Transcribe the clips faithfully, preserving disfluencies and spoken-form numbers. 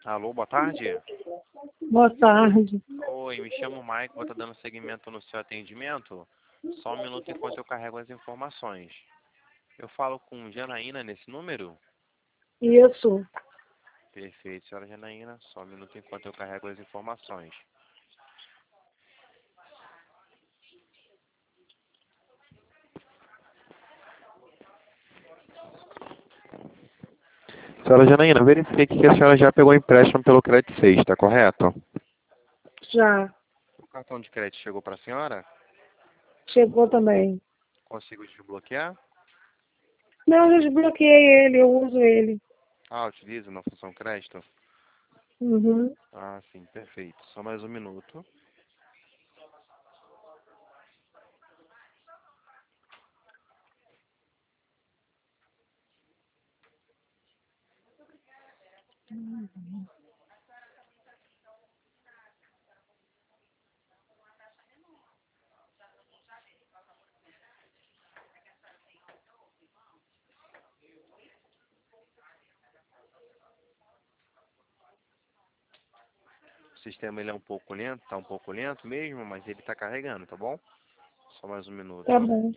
Alô, boa tarde. Boa tarde. Oi, me chamo Mike, vou estar dando seguimento no seu atendimento. Só um minuto enquanto eu carrego as informações. Eu falo com Janaína nesse número? Isso. Perfeito, senhora Janaína. Só um minuto enquanto eu carrego as informações. Senhora Janaína, verifique que a senhora já pegou empréstimo pelo Credit seis, está correto? Já. O cartão de crédito chegou para a senhora? Chegou também. Consigo desbloquear? Não, eu desbloqueei ele, eu uso ele. Ah, utiliza na função crédito? Uhum. Ah, sim, perfeito. Só mais um minuto. O sistema ele é um pouco lento, tá um pouco lento mesmo, mas ele tá carregando, tá bom? Só mais um minuto. Tá bom.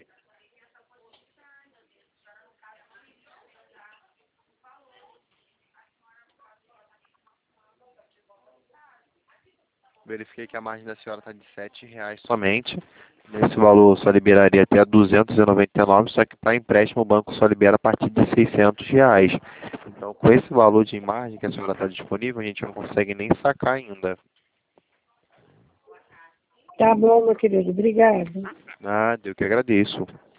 Verifiquei que a margem da senhora está de sete reais somente. Nesse valor só liberaria até duzentos e noventa e nove, só que para empréstimo o banco só libera a partir de seiscentos reais. Então, com esse valor de margem que a senhora está disponível, a gente não consegue nem sacar ainda. Tá bom, meu querido. Obrigada. Nada, eu que agradeço.